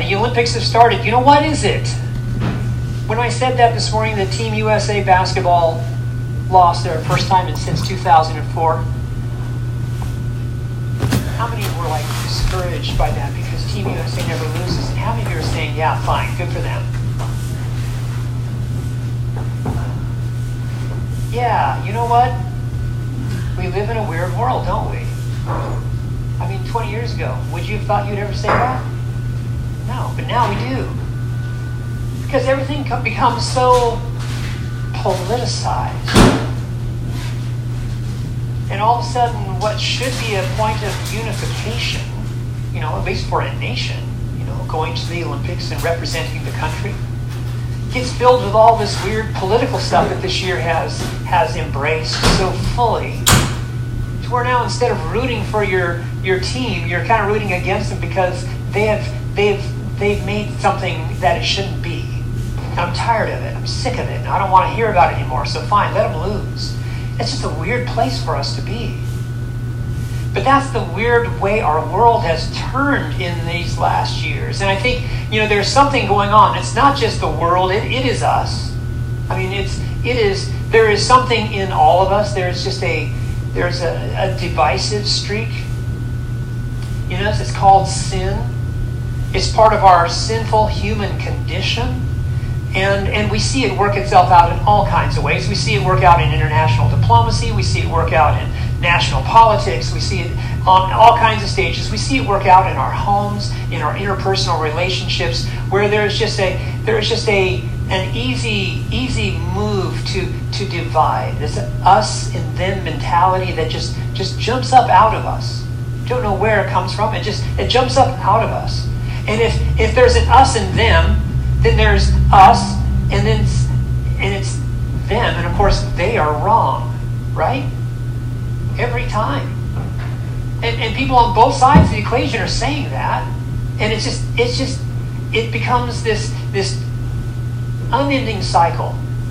The Olympics have started. You know, what is it? When I said that this morning, that Team USA basketball lost their first time since 2004, how many were like discouraged by that because Team USA never loses? And how many of you are saying, yeah, fine, good for them? Yeah, you know what? We live in a weird world, don't we? I mean, 20 years ago, would you have thought you'd ever say that? No, but now we do. Because everything becomes so politicized. And all of a sudden, what should be a point of unification, you know, at least for a nation, you know, going to the Olympics and representing the country, gets filled with all this weird political stuff that this year has embraced so fully, to where now instead of rooting for your team, you're kind of rooting against them because they've made something that it shouldn't be. And I'm tired of it. I'm sick of it. And I don't want to hear about it anymore. So fine, let them lose. It's just a weird place for us to be. But that's the weird way our world has turned in these last years. And I think, you know, there's something going on. It's not just the world, it is us. I mean, there is something in all of us. There's a divisive streak. You know, it's called sin. It's part of our sinful human condition. And we see it work itself out in all kinds of ways. We see it work out in international diplomacy. We see it work out in national politics. We see it on all kinds of stages. We see it work out in our homes, in our interpersonal relationships, where there's just an easy move to divide. There's an us and them mentality that just jumps up out of us. Don't know where it comes from. It jumps up out of us. And if there's an us and them, then there's us, and it's them, and of course they are wrong, right? Every time. And people on both sides of the equation are saying that, and it becomes this unending cycle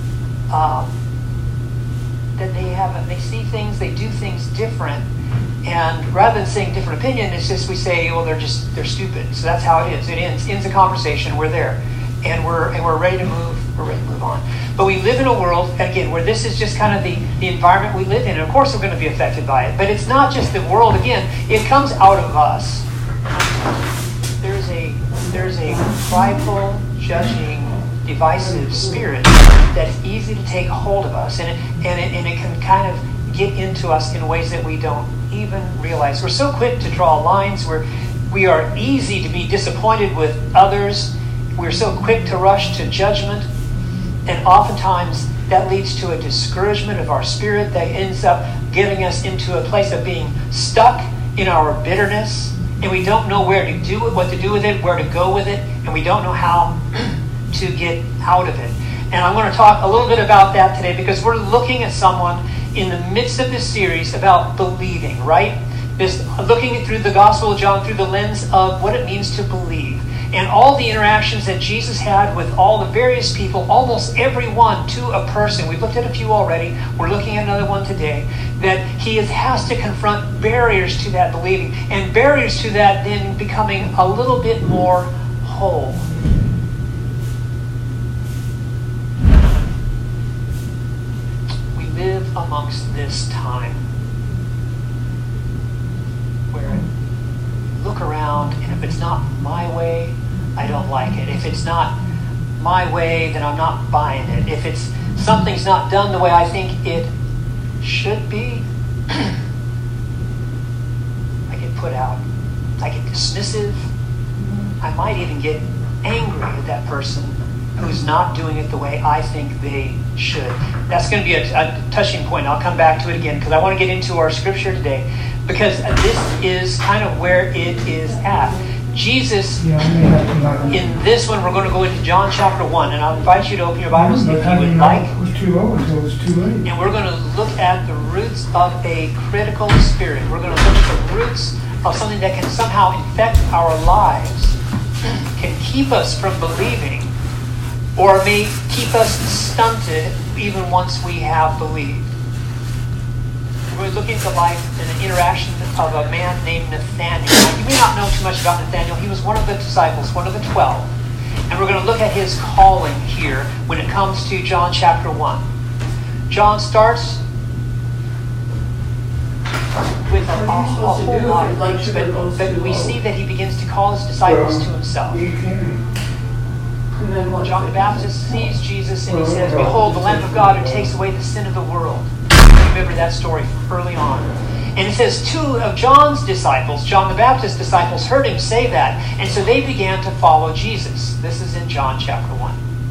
that they see things, they do things different, and rather than saying different opinion, it's just we say, well, they're stupid. So that's how it is. It ends a conversation. We're there. And we're ready to move. We're ready to move on. But we live in a world, again, where this is just kind of the environment we live in. And of course we're going to be affected by it. But it's not just the world. Again, it comes out of us. There's a prideful, judging, divisive spirit that's easy to take hold of us. And it can kind of get into us in ways that we don't even realize. We're so quick to draw lines. We are easy to be disappointed with others. We're so quick to rush to judgment, and oftentimes that leads to a discouragement of our spirit that ends up getting us into a place of being stuck in our bitterness, and we don't know what to do with it, where to go with it, and we don't know how to get out of it. And I want to talk a little bit about that today because we're looking at someone in the midst of this series about believing, right? Looking through the Gospel of John through the lens of what it means to believe. And all the interactions that Jesus had with all the various people, almost everyone to a person. We've looked at a few already. We're looking at another one today. That he has to confront barriers to that believing. And barriers to that then becoming a little bit more whole. We live amongst this time where look around, and if it's not my way, I don't like it. If it's not my way, then I'm not buying it. If something's not done the way I think it should be, I get put out. I get dismissive. I might even get angry at that person who's not doing it the way I think they should. That's going to be a touching point. I'll come back to it again because I want to get into our scripture today, because this is kind of where it is at. Jesus, in this one, we're going to go into John chapter 1, and I'll invite you to open your Bibles if you would like. And we're going to look at the roots of a critical spirit. We're going to look at the roots of something that can somehow infect our lives, can keep us from believing, or may keep us stunted even once we have believed. we're looking at the life and the interaction of a man named Nathaniel. Now, you may not know too much about Nathaniel. He was one of the disciples, one of the 12. And we're going to look at his calling here when it comes to John chapter 1. John starts with a whole lot of things, but we see that he begins to call his disciples to himself. John the Baptist sees Jesus and he says, "Behold, the Lamb of God who takes away the sin of the world." Remember that story from early on. And it says 2 of John's disciples, John the Baptist's disciples, heard him say that, and so they began to follow Jesus. This is in John chapter 1.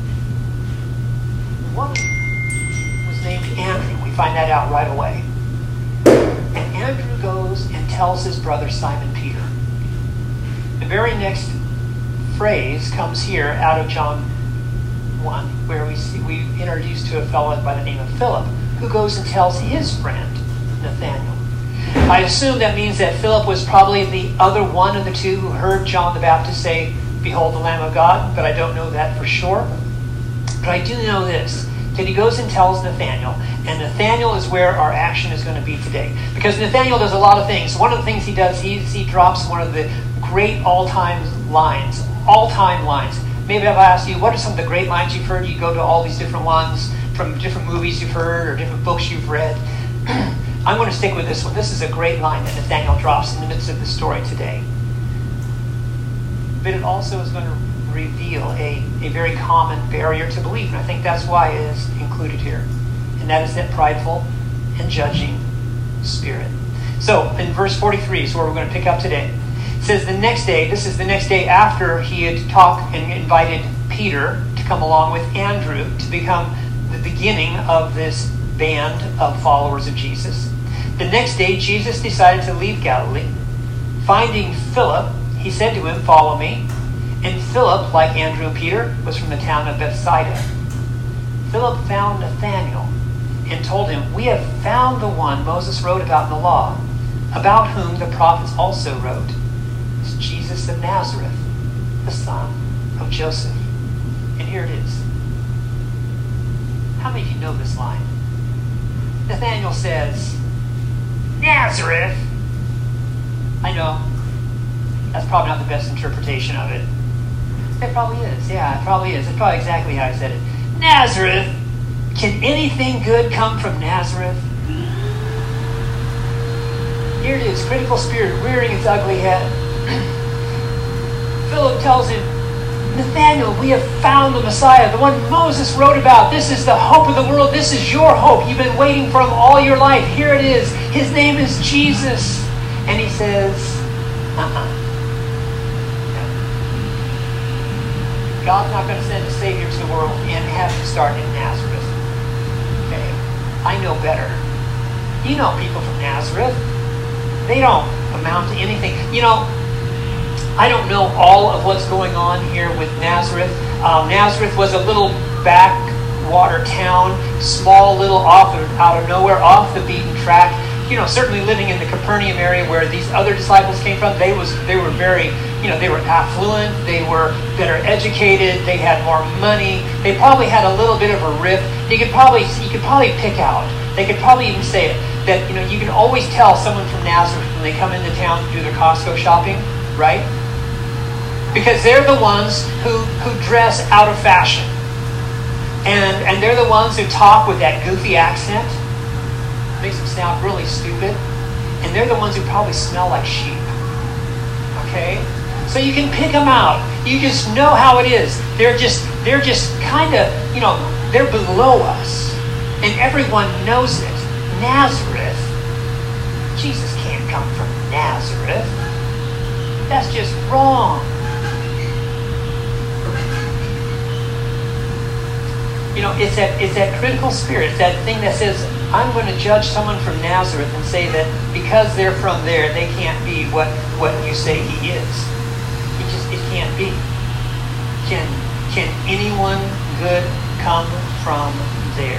One was named Andrew. We find that out right away. And Andrew goes and tells his brother Simon Peter. The very next phrase comes here out of John 1, where we introduced to a fellow by the name of Philip, who goes and tells his friend Nathaniel. I assume that means that Philip was probably the other one of the 2 who heard John the Baptist say, "Behold the Lamb of God," but I don't know that for sure. But I do know this, that he goes and tells Nathaniel, and Nathaniel is where our action is going to be today. Because Nathaniel does a lot of things. One of the things he does, he drops one of the great all-time lines. Maybe if I ask you, what are some of the great lines you've heard? You go to all these different ones from different movies you've heard or different books you've read. I'm going to stick with this one. This is a great line that Nathaniel drops in the midst of the story today. But it also is going to reveal a very common barrier to belief, and I think that's why it is included here. And that is that prideful and judging spirit. So in verse 43 is where we're going to pick up today. It says the next day, this is the next day after he had talked and invited Peter to come along with Andrew to become the beginning of this band of followers of Jesus. The next day, Jesus decided to leave Galilee. Finding Philip, he said to him, "Follow me." And Philip, like Andrew and Peter, was from the town of Bethsaida. Philip found Nathanael and told him, "We have found the one Moses wrote about in the law, about whom the prophets also wrote. It's Jesus of Nazareth, the son of Joseph." And here it is. How many of you know this line? Nathanael says, "Nazareth." I know. That's probably not the best interpretation of it. It probably is. Yeah, it probably is. It's probably exactly how I said it. Nazareth. Can anything good come from Nazareth? Here it is. Critical spirit rearing its ugly head. Philip tells him, "Nathanael, we have found the Messiah, the one Moses wrote about. This is the hope of the world. This is your hope. You've been waiting for him all your life. Here it is. His name is Jesus." And he says, God's not going to send a Savior to the world and have him start in Nazareth. Okay? I know better. You know people from Nazareth. They don't amount to anything. You know, I don't know all of what's going on here with Nazareth. Nazareth was a little backwater town, small little out of nowhere, off the beaten track. You know, certainly living in the Capernaum area where these other disciples came from, they were very, they were affluent, they were better educated, they had more money, they probably had a little bit of a rift. You could probably pick out, they could probably even say it, that, you can always tell someone from Nazareth when they come into town to do their Costco shopping, right? Because they're the ones who dress out of fashion. And they're the ones who talk with that goofy accent. Makes them sound really stupid. And they're the ones who probably smell like sheep. Okay? So you can pick them out. You just know how it is. They're just kind of, they're below us. And everyone knows it. Nazareth. Jesus can't come from Nazareth. That's just wrong. It's that critical spirit, it's that thing that says, I'm going to judge someone from Nazareth and say that because they're from there, they can't be what you say he is. It can't be. Can anyone good come from there?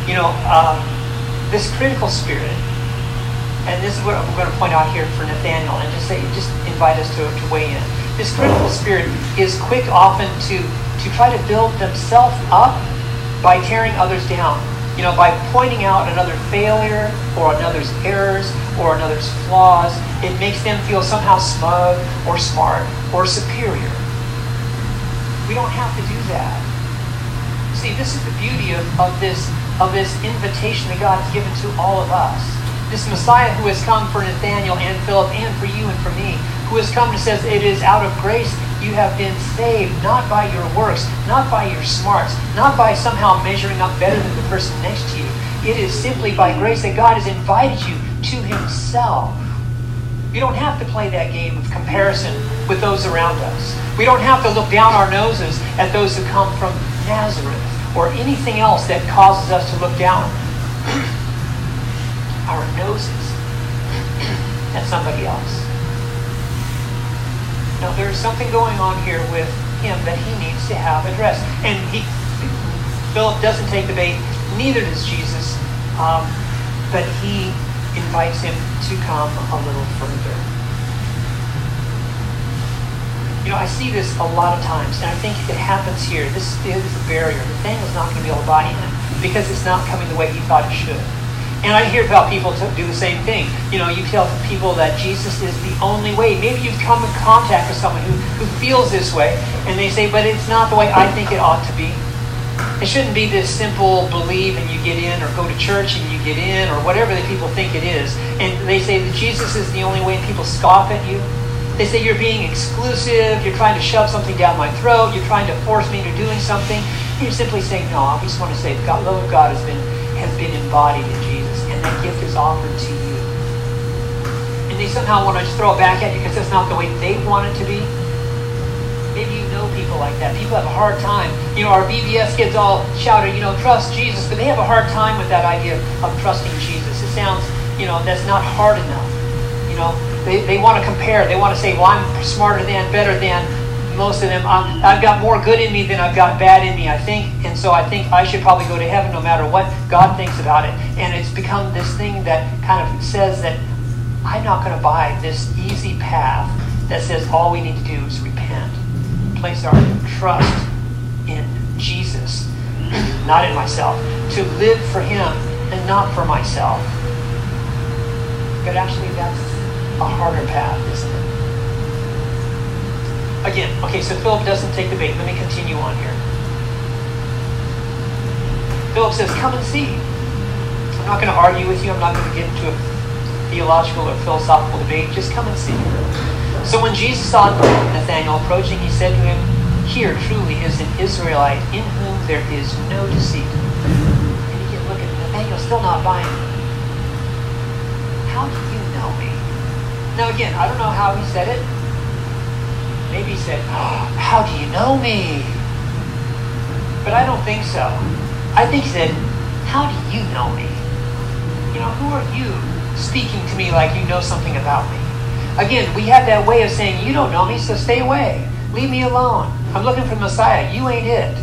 This critical spirit, and this is what I'm going to point out here for Nathanael, and just invite us to weigh in. This critical spirit is quick often to try to build themselves up by tearing others down. By pointing out another failure or another's errors or another's flaws, it makes them feel somehow smug or smart or superior. We don't have to do that. See, this is the beauty of this invitation that God has given to all of us. This Messiah who has come for Nathanael and Philip and for you and for me, who has come and says, it is out of grace you have been saved, not by your works, not by your smarts, not by somehow measuring up better than the person next to you. It is simply by grace that God has invited you to himself. You don't have to play that game of comparison with those around us. We don't have to look down our noses at those who come from Nazareth or anything else that causes us to look down our noses at somebody else. Now, there's something going on here with him that he needs to have addressed. And Philip doesn't take the bait, neither does Jesus, but he invites him to come a little further. I see this a lot of times, and I think it happens here. This is a barrier. Nathanael's not going to be able to buy in because it's not coming the way he thought it should. And I hear about people do the same thing. You tell people that Jesus is the only way. Maybe you've come in contact with someone who feels this way, and they say, but it's not the way I think it ought to be. It shouldn't be this simple believe and you get in, or go to church and you get in, or whatever the people think it is. And they say that Jesus is the only way, and people scoff at you. They say you're being exclusive, you're trying to shove something down my throat, you're trying to force me into doing something. And you're simply saying, no, I just want to say the love of God has been embodied in Jesus, and that gift is offered to you. And they somehow want to just throw it back at you because that's not the way they want it to be. Maybe you know people like that. People have a hard time. Our VBS kids all shouted, trust Jesus, but they have a hard time with that idea of trusting Jesus. It sounds, that's not hard enough. They want to compare. They want to say, well, I'm smarter than, better than most of them. I've got more good in me than I've got bad in me, I think. And so I think I should probably go to heaven no matter what God thinks about it. And it's become this thing that kind of says that I'm not going to buy this easy path that says all we need to do is repent. Place our trust in Jesus, not in myself. To live for him and not for myself. But actually that's a harder path, isn't it? Again, okay, so Philip doesn't take the bait. Let me continue on here. Philip says, come and see. I'm not going to argue with you. I'm not going to get into a theological or philosophical debate. Just come and see. So when Jesus saw Nathanael approaching, he said to him, here truly is an Israelite in whom there is no deceit. And you can look at Nathanael still not buying it. How do you know me? Now again, I don't know how he said it. Maybe he said, how do you know me? But I don't think so. I think he said, how do you know me? Who are you speaking to me like you know something about me? Again, we have that way of saying, you don't know me, so stay away. Leave me alone. I'm looking for Messiah. You ain't it.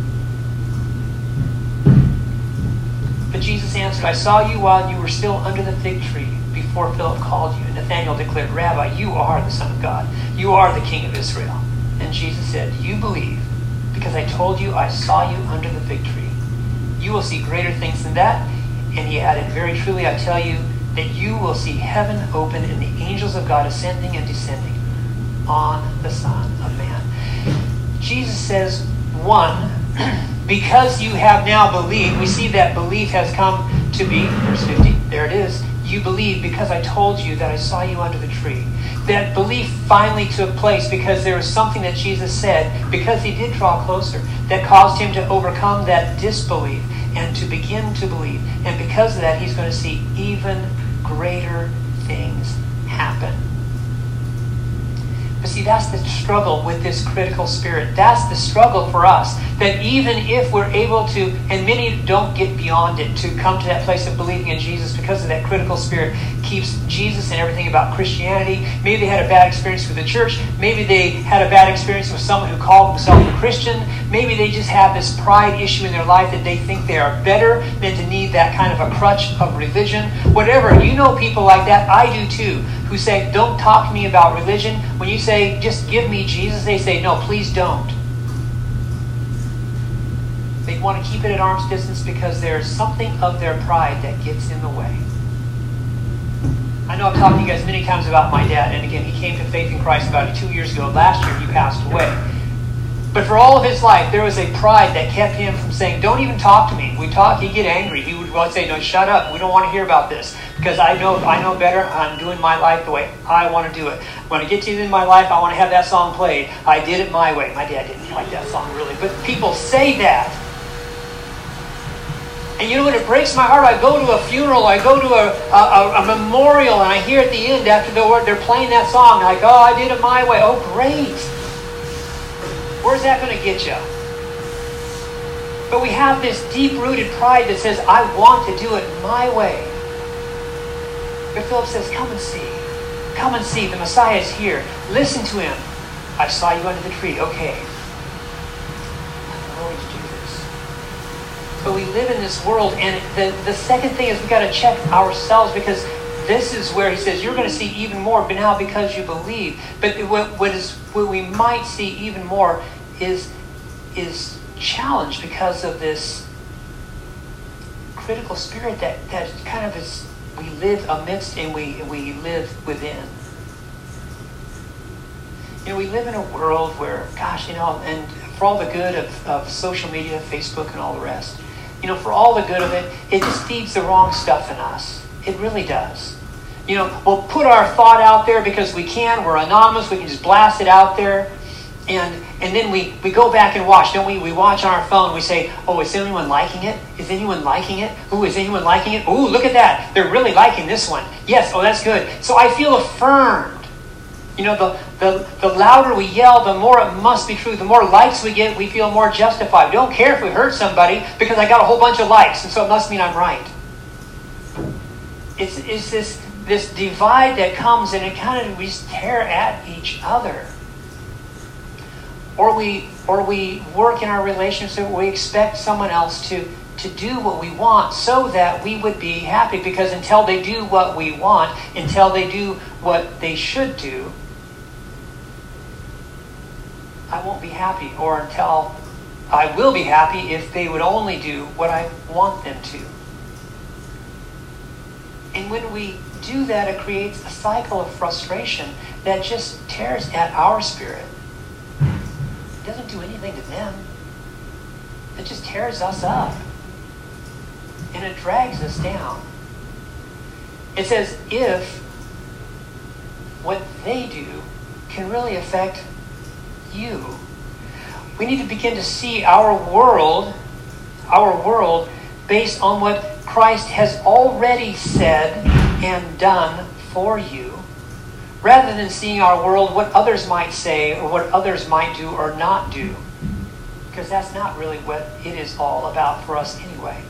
But Jesus answered, I saw you while you were still under the fig tree before Philip called you. And Nathanael declared, Rabbi, you are the Son of God. You are the King of Israel. And Jesus said, you believe because I told you I saw you under the fig tree. You will see greater things than that. And he added, very truly I tell you that you will see heaven open and the angels of God ascending and descending on the Son of Man. Jesus says, one, because you have now believed, we see that belief has come to be, verse 50, there it is, you believe because I told you that I saw you under the tree. That belief finally took place because there was something that Jesus said, because he did draw closer, that caused him to overcome that disbelief and to begin to believe. And because of that, he's going to see even greater things happen. But see, that's the struggle with this critical spirit. That's the struggle for us. That even if we're able to, and many don't get beyond it, to come to that place of believing in Jesus because of that critical spirit, keeps Jesus and everything about Christianity. Maybe they had a bad experience with the church. Maybe they had a bad experience with someone who called himself a Christian. Maybe they just have this pride issue in their life that they think they are better than to need that kind of a crutch of religion. Whatever. You know people like that. I do too. Who say, don't talk to me about religion. When you say, just give me Jesus, they say, no, please don't. They want to keep it at arm's distance because there's something of their pride that gets in the way. I know I've talked to you guys many times about my dad, and again, he came to faith in Christ about 2 years ago. Last year, he passed away. But for all of his life, there was a pride that kept him from saying, don't even talk to me. We talk, he'd get angry. He would say, no, shut up. We don't want to hear about this. Because I know better. I'm doing my life the way I want to do it. When I get to the end of my life, I want to have that song played. I did it my way. My dad didn't like that song, really. But people say that. And you know what? It breaks my heart. I go to a funeral. I go to a memorial, and I hear at the end, after they're playing that song, like, oh, I did it my way. Oh, great. Where's that going to get you? But we have this deep-rooted pride that says, I want to do it my way. But Philip says, come and see. Come and see. The Messiah is here. Listen to him. I saw you under the tree. Okay. I'm going to do this. But we live in this world, and the second thing is we've got to check ourselves, because this is where he says, you're going to see even more, but now because you believe. But what we might see even more is challenged because of this critical spirit that kind of is, we live amidst and we live within. You know, we live in a world where, gosh, you know, and for all the good of social media, Facebook and all the rest, you know, for all the good of it, it just feeds the wrong stuff in us. It really does. You know, we'll put our thought out there because we can. We're anonymous. We can just blast it out there. And then we go back and watch, don't we? We watch on our phone. We say, oh, is anyone liking it? Is anyone liking it? Ooh, is anyone liking it? Ooh, look at that. They're really liking this one. Yes, oh, that's good. So I feel affirmed. You know, the louder we yell, the more it must be true. The more likes we get, we feel more justified. We don't care if we hurt somebody because I got a whole bunch of likes, and so it must mean I'm right. It's this divide that comes, and it kind of, we just tear at each other. Or we work in our relationship where we expect someone else to do what we want so that we would be happy, because until they do what we want, until they do what they should do, I won't be happy. Or until I will be happy if they would only do what I want them to. And when we do that, it creates a cycle of frustration that just tears at our spirit. It doesn't do anything to them. It just tears us up. And it drags us down. It's as if what they do can really affect you. We need to begin to see our world based on what Christ has already said and done for you, rather than seeing our world what others might say or what others might do or not do. Because that's not really what it is all about for us anyway.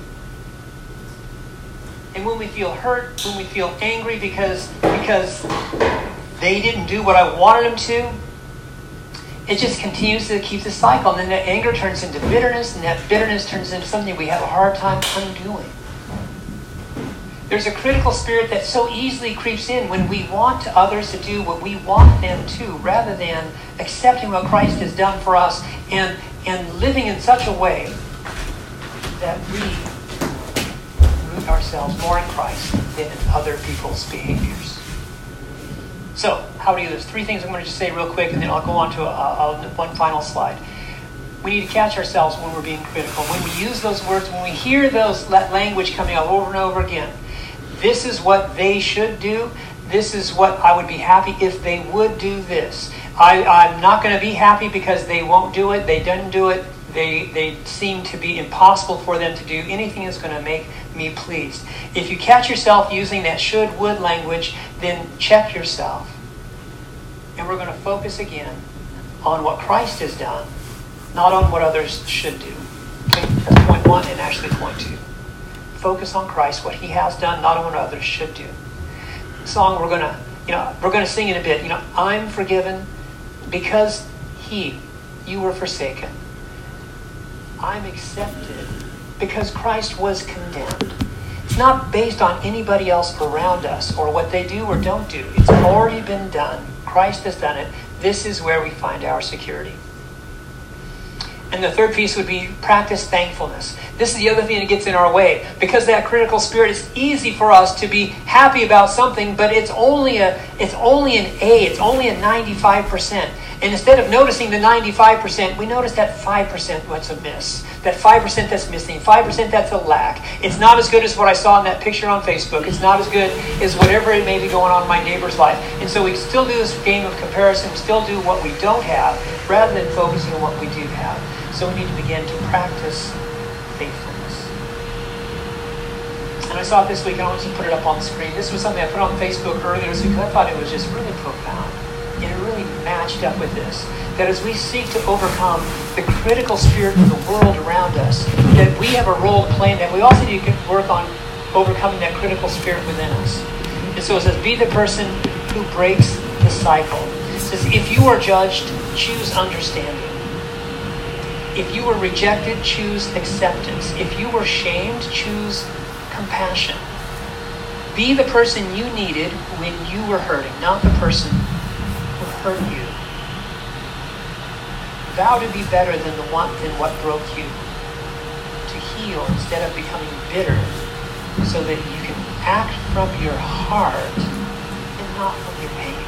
And when we feel hurt, when we feel angry because they didn't do what I wanted them to, it just continues to keep the cycle. And then that anger turns into bitterness, and that bitterness turns into something we have a hard time undoing. There's a critical spirit that so easily creeps in when we want others to do what we want them to, rather than accepting what Christ has done for us and living in such a way that we root ourselves more in Christ than in other people's behaviors. So, how do you do this? 3 things I'm going to just say real quick, and then I'll go on to one final slide. We need to catch ourselves when we're being critical. When we use those words, when we hear that language coming out over and over again, this is what they should do. This is what I would be happy if they would do this. I'm not going to be happy because they won't do it. They didn't do it. They seem to be impossible for them to do anything that's going to make me pleased. If you catch yourself using that should, would language, then check yourself. And we're going to focus again on what Christ has done, not on what others should do. Okay? That's point 1 and actually point 2. Focus on Christ, what he has done, not on what others should do. The song we're going to sing in a bit. I'm forgiven because you were forsaken. I'm accepted because Christ was condemned. It's not based on anybody else around us or what they do or don't do. It's already been done. Christ has done it. This is where we find our security. And the third piece would be practice thankfulness. This is the other thing that gets in our way. Because that critical spirit, it's easy for us to be happy about something, but it's only an A, it's only a 95%. And instead of noticing the 95%, we notice that 5% what's amiss. That 5% that's missing, 5% that's a lack. It's not as good as what I saw in that picture on Facebook. It's not as good as whatever it may be going on in my neighbor's life. And so we still do this game of comparison, still do what we don't have, rather than focusing on what we do have. So we need to begin to practice faithfulness. And I saw it this week, and I want you to put it up on the screen. This was something I put on Facebook earlier this week because I thought it was just really profound. And it really matched up with this. That as we seek to overcome the critical spirit of the world around us, that we have a role to play in that. We also need to work on overcoming that critical spirit within us. And so it says, be the person who breaks the cycle. It says, if you are judged, choose understanding. If you were rejected, choose acceptance. If you were shamed, choose compassion. Be the person you needed when you were hurting, not the person who hurt you. Vow to be better than what broke you. To heal instead of becoming bitter, so that you can act from your heart and not from your pain.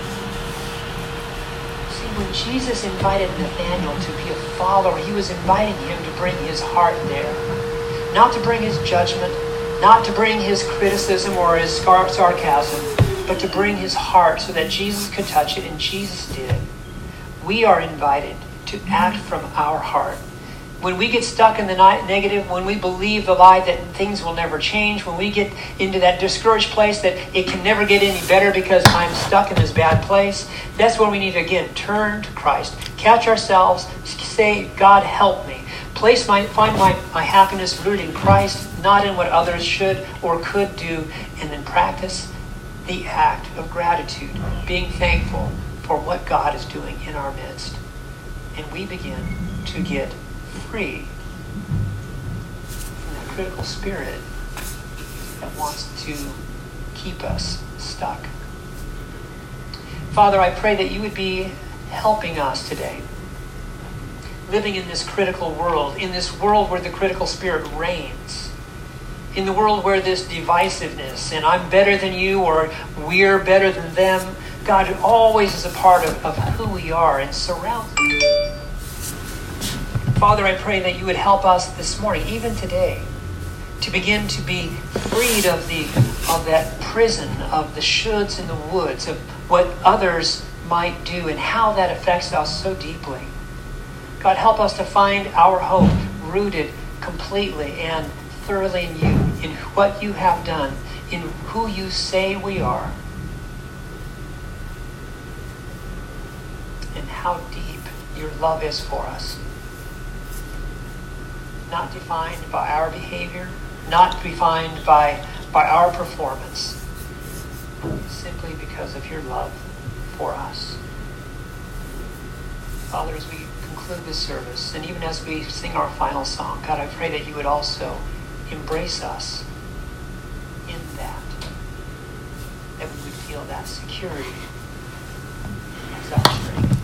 See, when Jesus invited Nathanael to be a follower, he was inviting him to bring his heart there. Not to bring his judgment, not to bring his criticism or his sarcasm, but to bring his heart so that Jesus could touch it, and Jesus did. We are invited to act from our heart. When we get stuck in the negative, when we believe the lie that things will never change, when we get into that discouraged place that it can never get any better because I'm stuck in this bad place, that's when we need to, again, turn to Christ. Catch ourselves, say, God, help me. Find my happiness rooted in Christ, not in what others should or could do, and then practice the act of gratitude, being thankful for what God is doing in our midst. And we begin to get free from that critical spirit that wants to keep us stuck. Father, I pray that you would be helping us today, living in this critical world, in this world where the critical spirit reigns, in the world where this divisiveness, and I'm better than you or we're better than them, God always is a part of who we are and surrounds us. Father, I pray that you would help us this morning, even today, to begin to be freed of that prison of the shoulds and the woulds, of what others might do and how that affects us so deeply. God, help us to find our hope rooted completely and thoroughly in you, in what you have done, in who you say we are, and how deep your love is for us. Not defined by our behavior, not defined by our performance, simply because of your love for us. Father, as we conclude this service, and even as we sing our final song, God, I pray that you would also embrace us in that we would feel that security as our strength.